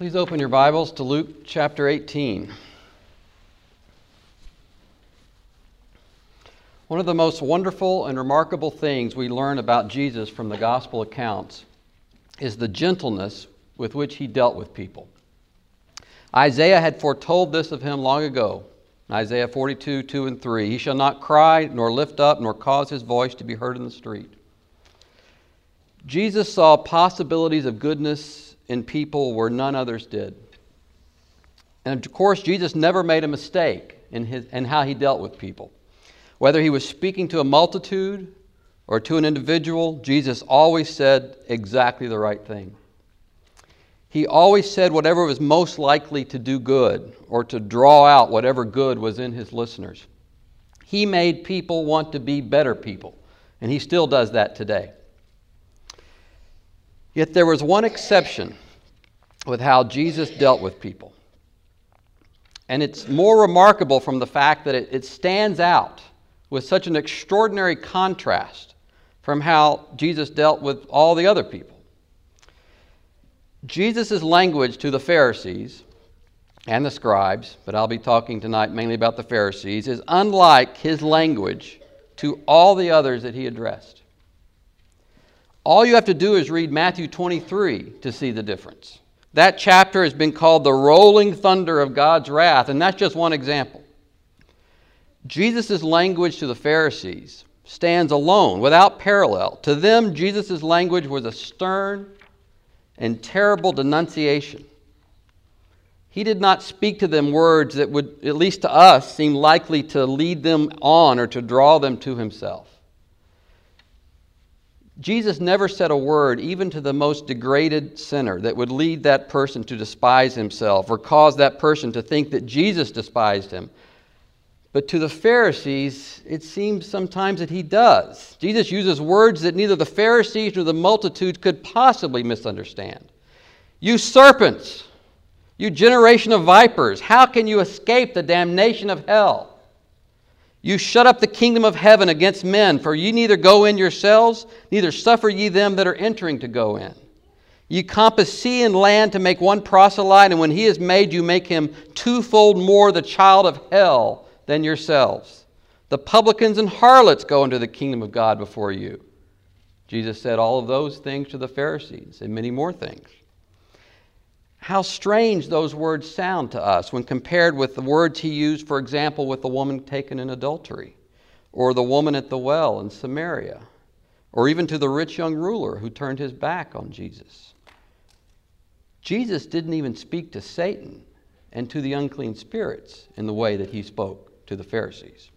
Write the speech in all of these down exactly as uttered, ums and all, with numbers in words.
Please open your Bibles to Luke chapter eighteen. One of the most wonderful and remarkable things we learn about Jesus from the gospel accounts is the gentleness with which he dealt with people. Isaiah had foretold this of him long ago. Isaiah forty-two, two and three. He shall not cry, nor lift up, nor cause his voice to be heard in the street. Jesus saw possibilities of goodness in people where none others did. And of course, Jesus never made a mistake in, his, in how he dealt with people. Whether he was speaking to a multitude or to an individual, Jesus always said exactly the right thing. He always said whatever was most likely to do good or to draw out whatever good was in his listeners. He made people want to be better people, and he still does that today. Yet there was one exception with how Jesus dealt with people. And it's more remarkable from the fact that it, it stands out with such an extraordinary contrast from how Jesus dealt with all the other people. Jesus' language to the Pharisees and the scribes, but I'll be talking tonight mainly about the Pharisees, is unlike his language to all the others that he addressed. All you have to do is read Matthew twenty-three to see the difference. That chapter has been called the rolling thunder of God's wrath, and that's just one example. Jesus' language to the Pharisees stands alone, without parallel. To them, Jesus' language was a stern and terrible denunciation. He did not speak to them words that would, at least to us, seem likely to lead them on or to draw them to himself. Jesus never said a word, even to the most degraded sinner, that would lead that person to despise himself or cause that person to think that Jesus despised him. But to the Pharisees, it seems sometimes that he does. Jesus uses words that neither the Pharisees nor the multitudes could possibly misunderstand. You serpents, you generation of vipers, how can you escape the damnation of hell? You shut up the kingdom of heaven against men, for ye neither go in yourselves, neither suffer ye them that are entering to go in. Ye compass sea and land to make one proselyte, and when he is made, you make him twofold more the child of hell than yourselves. The publicans and harlots go into the kingdom of God before you. Jesus said all of those things to the Pharisees, and many more things. How strange those words sound to us when compared with the words he used, for example, with the woman taken in adultery, or the woman at the well in Samaria, or even to the rich young ruler who turned his back on Jesus. Jesus didn't even speak to Satan and to the unclean spirits in the way that he spoke to the Pharisees.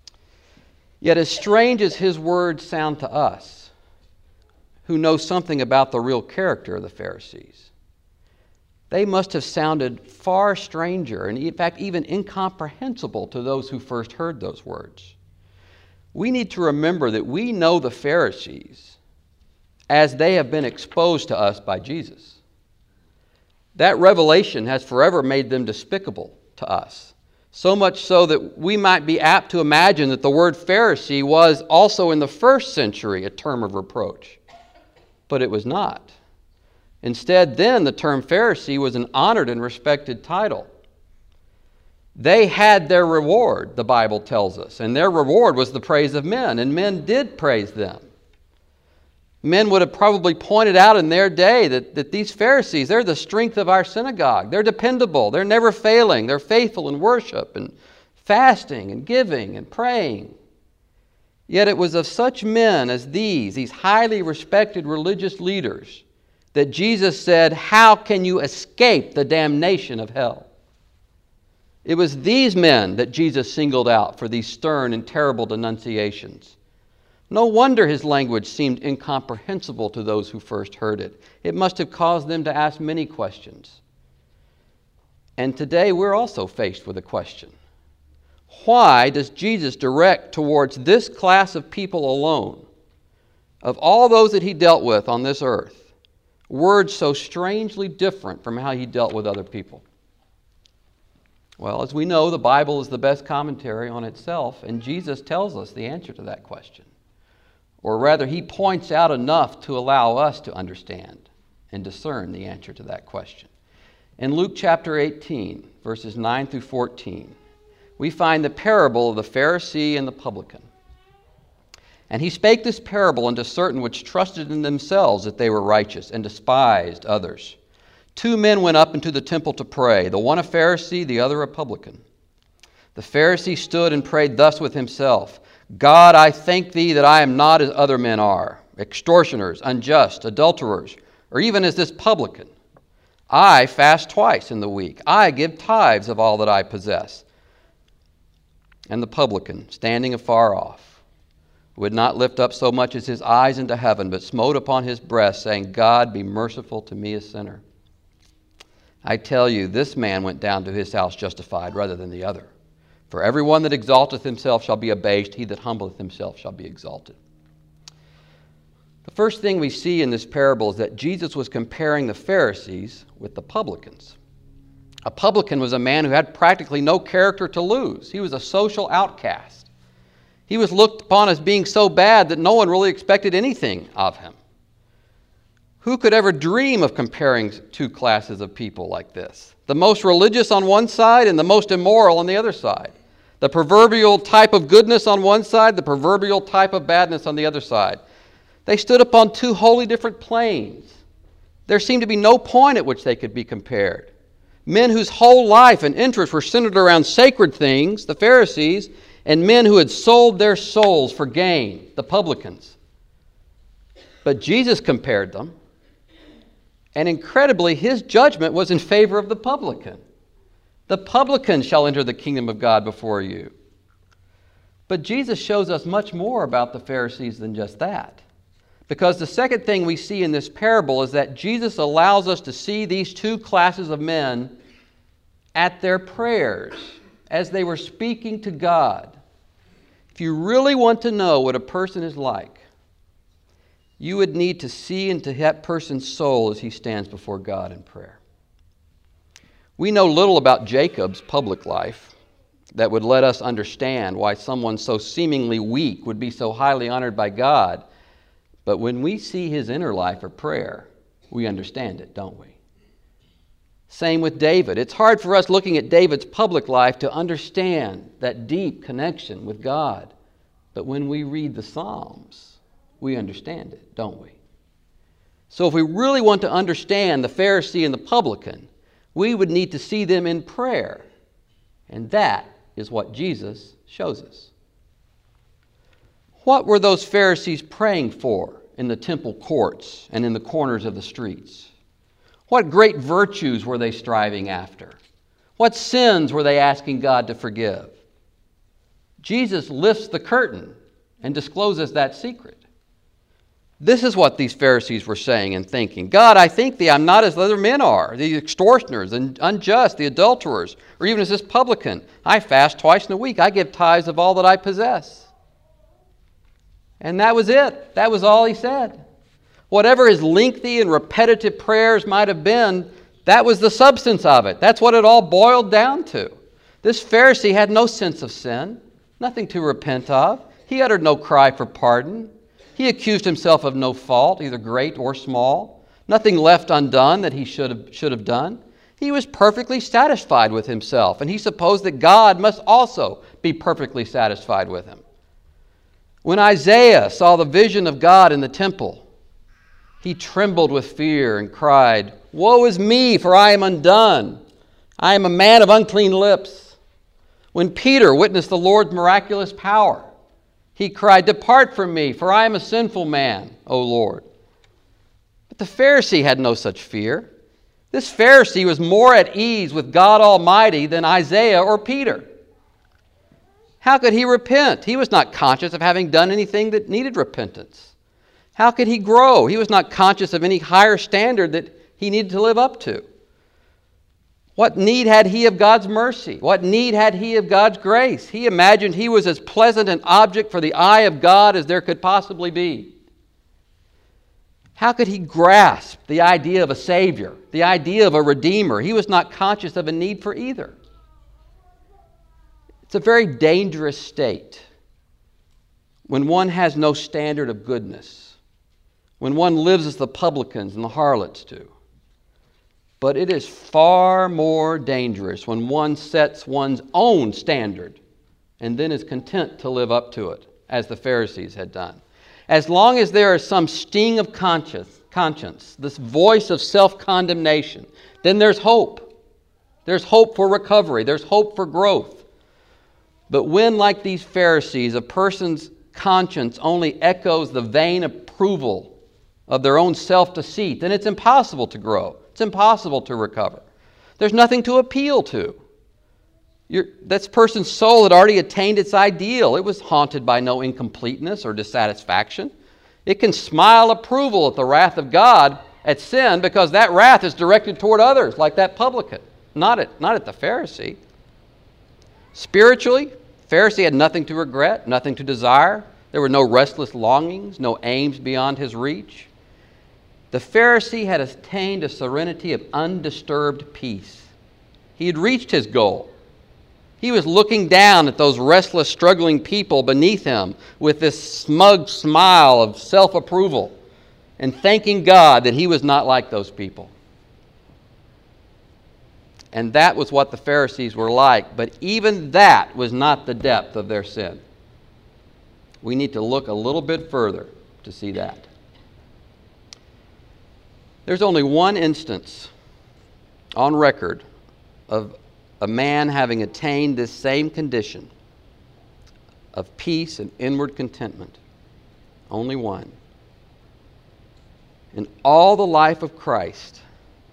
Yet as strange as his words sound to us, who know something about the real character of the Pharisees, they must have sounded far stranger and, in fact, even incomprehensible to those who first heard those words. We need to remember that we know the Pharisees as they have been exposed to us by Jesus. That revelation has forever made them despicable to us, so much so that we might be apt to imagine that the word Pharisee was also in the first century a term of reproach. But it was not. Instead, then, the term Pharisee was an honored and respected title. They had their reward, the Bible tells us, and their reward was the praise of men, and men did praise them. Men would have probably pointed out in their day that, that these Pharisees, they're the strength of our synagogue. They're dependable. They're never failing. They're faithful in worship and fasting and giving and praying. Yet it was of such men as these, these highly respected religious leaders, that Jesus said, how can you escape the damnation of hell? It was these men that Jesus singled out for these stern and terrible denunciations. No wonder his language seemed incomprehensible to those who first heard it. It must have caused them to ask many questions. And today we're also faced with a question. Why does Jesus direct towards this class of people alone, of all those that he dealt with on this earth, words so strangely different from how he dealt with other people? Well, as we know, the Bible is the best commentary on itself, and Jesus tells us the answer to that question. Or rather, he points out enough to allow us to understand and discern the answer to that question. In Luke chapter eighteen, verses nine through fourteen, we find the parable of the Pharisee and the publican. And he spake this parable unto certain which trusted in themselves that they were righteous, and despised others. Two men went up into the temple to pray, the one a Pharisee, the other a publican. The Pharisee stood and prayed thus with himself, God, I thank thee that I am not as other men are, extortioners, unjust, adulterers, or even as this publican. I fast twice in the week. I give tithes of all that I possess. And the publican, standing afar off, would not lift up so much as his eyes into heaven, but smote upon his breast, saying, God, be merciful to me, a sinner. I tell you, this man went down to his house justified rather than the other. For every one that exalteth himself shall be abased, he that humbleth himself shall be exalted. The first thing we see in this parable is that Jesus was comparing the Pharisees with the publicans. A publican was a man who had practically no character to lose. He was a social outcast. He was looked upon as being so bad that no one really expected anything of him. Who could ever dream of comparing two classes of people like this? The most religious on one side and the most immoral on the other side. The proverbial type of goodness on one side, the proverbial type of badness on the other side. They stood upon two wholly different planes. There seemed to be no point at which they could be compared. Men whose whole life and interests were centered around sacred things, the Pharisees, and men who had sold their souls for gain, the publicans. But Jesus compared them, and incredibly, his judgment was in favor of the publican. The publican shall enter the kingdom of God before you. But Jesus shows us much more about the Pharisees than just that. Because the second thing we see in this parable is that Jesus allows us to see these two classes of men at their prayers, as they were speaking to God. If you really want to know what a person is like, you would need to see into that person's soul as he stands before God in prayer. We know little about Jacob's public life that would let us understand why someone so seemingly weak would be so highly honored by God. But when we see his inner life of prayer, we understand it, don't we? Same with David. It's hard for us looking at David's public life to understand that deep connection with God. But when we read the Psalms, we understand it, don't we? So if we really want to understand the Pharisee and the publican, we would need to see them in prayer. And that is what Jesus shows us. What were those Pharisees praying for in the temple courts and in the corners of the streets? What great virtues were they striving after? What sins were they asking God to forgive? Jesus lifts the curtain and discloses that secret. This is what these Pharisees were saying and thinking. God, I thank thee I'm not as other men are, the extortioners and unjust, the adulterers, or even as this publican. I fast twice in a week. I give tithes of all that I possess. And that was it. That was all he said. Whatever his lengthy and repetitive prayers might have been, that was the substance of it. That's what it all boiled down to. This Pharisee had no sense of sin, nothing to repent of. He uttered no cry for pardon. He accused himself of no fault, either great or small. Nothing left undone that he should have, should have done. He was perfectly satisfied with himself, and he supposed that God must also be perfectly satisfied with him. When Isaiah saw the vision of God in the temple, he trembled with fear and cried, Woe is me, for I am undone. I am a man of unclean lips. When Peter witnessed the Lord's miraculous power, he cried, Depart from me, for I am a sinful man, O Lord. But the Pharisee had no such fear. This Pharisee was more at ease with God Almighty than Isaiah or Peter. How could he repent? He was not conscious of having done anything that needed repentance. How could he grow? He was not conscious of any higher standard that he needed to live up to. What need had he of God's mercy? What need had he of God's grace? He imagined he was as pleasant an object for the eye of God as there could possibly be. How could he grasp the idea of a Savior, the idea of a Redeemer? He was not conscious of a need for either. It's a very dangerous state when one has no standard of goodness, when one lives as the publicans and the harlots do. But it is far more dangerous when one sets one's own standard and then is content to live up to it, as the Pharisees had done. As long as there is some sting of conscience, conscience, this voice of self-condemnation, then there's hope. There's hope for recovery. There's hope for growth. But when, like these Pharisees, a person's conscience only echoes the vain approval of their own self-deceit, then it's impossible to grow. It's impossible to recover. There's nothing to appeal to. You're, this person's soul had already attained its ideal. It was haunted by no incompleteness or dissatisfaction. It can smile approval at the wrath of God at sin because that wrath is directed toward others, like that publican, not at, not at the Pharisee. Spiritually, the Pharisee had nothing to regret, nothing to desire. There were no restless longings, no aims beyond his reach. The Pharisee had attained a serenity of undisturbed peace. He had reached his goal. He was looking down at those restless, struggling people beneath him with this smug smile of self-approval and thanking God that he was not like those people. And that was what the Pharisees were like, but even that was not the depth of their sin. We need to look a little bit further to see that. There's only one instance on record of a man having attained this same condition of peace and inward contentment. Only one. In all the life of Christ,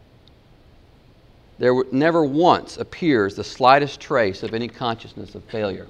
there never once appears the slightest trace of any consciousness of failure.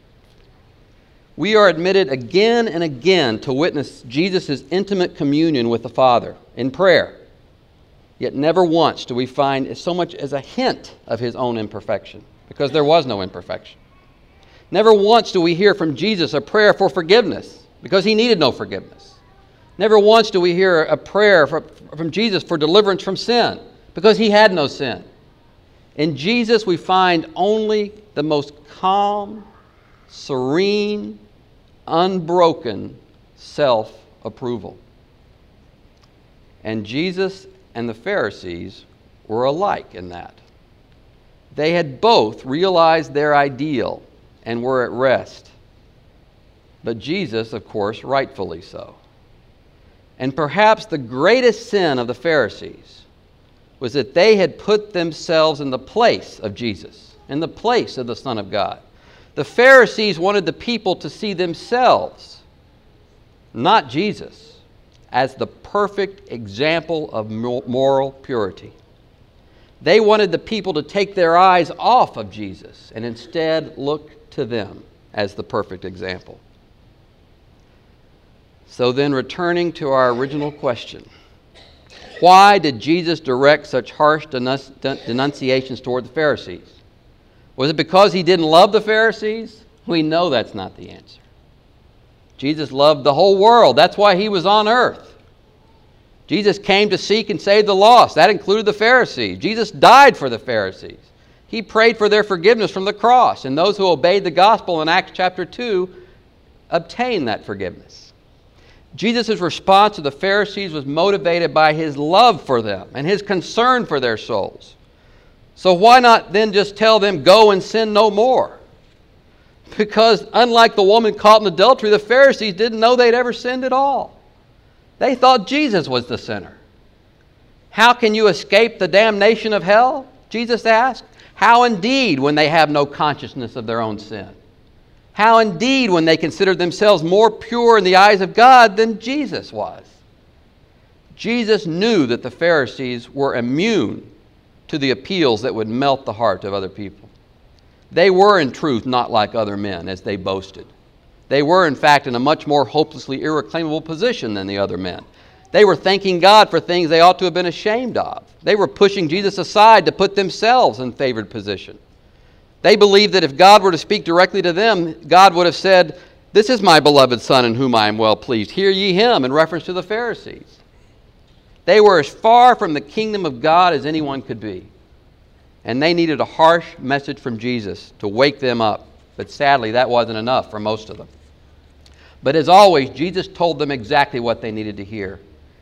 We are admitted again and again to witness Jesus' intimate communion with the Father in prayer. Yet never once do we find so much as a hint of his own imperfection, because there was no imperfection. Never once do we hear from Jesus a prayer for forgiveness, because he needed no forgiveness. Never once do we hear a prayer from Jesus for deliverance from sin, because he had no sin. In Jesus we find only the most calm, serene, unbroken self-approval. And Jesus and the Pharisees were alike in that. They had both realized their ideal and were at rest. But Jesus, of course, rightfully so. And perhaps the greatest sin of the Pharisees was that they had put themselves in the place of Jesus, in the place of the Son of God. The Pharisees wanted the people to see themselves, not Jesus, as the perfect example of moral purity. They wanted the people to take their eyes off of Jesus and instead look to them as the perfect example. So then, returning to our original question, why did Jesus direct such harsh denunciations toward the Pharisees? Was it because he didn't love the Pharisees? We know that's not the answer. Jesus loved the whole world. That's why he was on earth. Jesus came to seek and save the lost. That included the Pharisees. Jesus died for the Pharisees. He prayed for their forgiveness from the cross. And those who obeyed the gospel in Acts chapter two obtained that forgiveness. Jesus' response to the Pharisees was motivated by his love for them and his concern for their souls. So why not then just tell them, go and sin no more? Because unlike the woman caught in adultery, the Pharisees didn't know they'd ever sinned at all. They thought Jesus was the sinner. How can you escape the damnation of hell? Jesus asked. How indeed when they have no consciousness of their own sin? How indeed when they consider themselves more pure in the eyes of God than Jesus was? Jesus knew that the Pharisees were immune to the appeals that would melt the heart of other people. They were in truth not like other men, as they boasted. They were, in fact, in a much more hopelessly irreclaimable position than the other men. They were thanking God for things they ought to have been ashamed of. They were pushing Jesus aside to put themselves in favored position. They believed that if God were to speak directly to them, God would have said, "This is my beloved Son in whom I am well pleased. Hear ye him," in reference to the Pharisees. They were as far from the kingdom of God as anyone could be. And they needed a harsh message from Jesus to wake them up. But sadly, that wasn't enough for most of them. But as always, Jesus told them exactly what they needed to hear.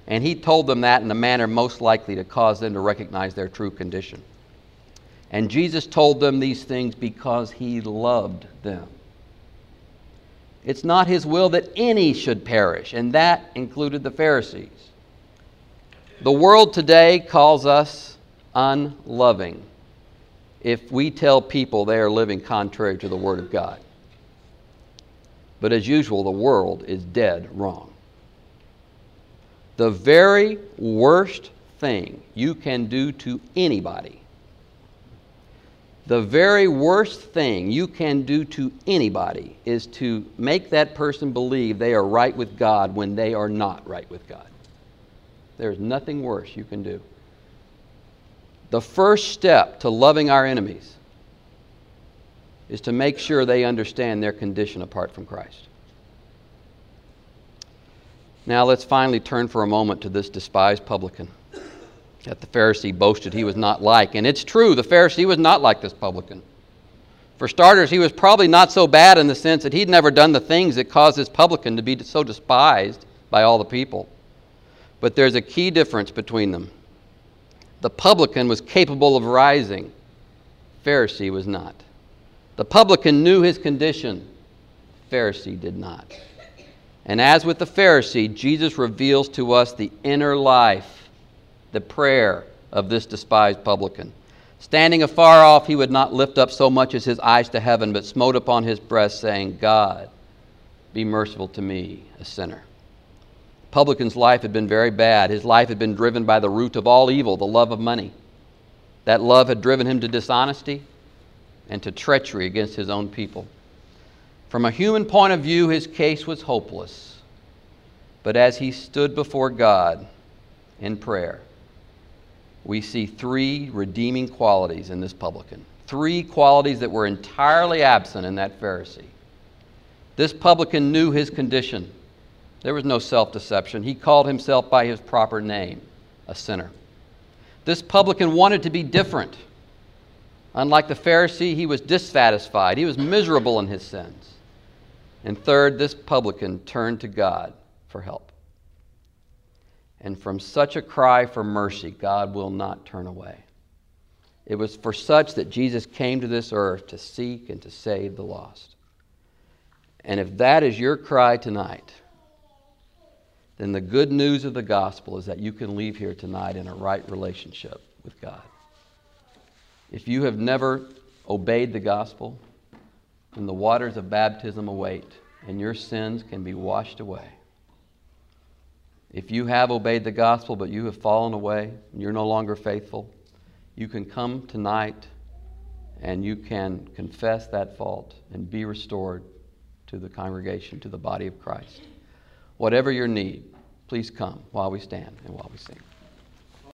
And he told them that in a manner most likely to cause them to recognize their true condition. And Jesus told them these things because he loved them. It's not his will that any should perish, and that included the Pharisees. The world today calls us unloving if we tell people they are living contrary to the Word of God. But as usual, the world is dead wrong. The very worst thing you can do to anybody, the very worst thing you can do to anybody is to make that person believe they are right with God when they are not right with God. There's nothing worse you can do. The first step to loving our enemies is to make sure they understand their condition apart from Christ. Now let's finally turn for a moment to this despised publican that the Pharisee boasted he was not like. And it's true, the Pharisee was not like this publican. For starters, he was probably not so bad in the sense that he'd never done the things that caused this publican to be so despised by all the people. But there's a key difference between them. The publican was capable of rising. Pharisee was not. The publican knew his condition. Pharisee did not. And as with the Pharisee, Jesus reveals to us the inner life, the prayer of this despised publican. Standing afar off, he would not lift up so much as his eyes to heaven, but smote upon his breast, saying, God, be merciful to me, a sinner. The publican's life had been very bad. His life had been driven by the root of all evil, the love of money. That love had driven him to dishonesty and to treachery against his own people. From a human point of view, his case was hopeless. But as he stood before God in prayer, we see three redeeming qualities in this publican. Three qualities that were entirely absent in that Pharisee. This publican knew his condition. There was no self-deception. He called himself by his proper name, a sinner. This publican wanted to be different. Unlike the Pharisee, he was dissatisfied. He was miserable in his sins. And third, this publican turned to God for help. And from such a cry for mercy, God will not turn away. It was for such that Jesus came to this earth to seek and to save the lost. And if that is your cry tonight, then the good news of the gospel is that you can leave here tonight in a right relationship with God. If you have never obeyed the gospel, then the waters of baptism await, and your sins can be washed away. If you have obeyed the gospel, but you have fallen away, and you're no longer faithful, you can come tonight and you can confess that fault and be restored to the congregation, to the body of Christ. Whatever your need, please come while we stand and while we sing.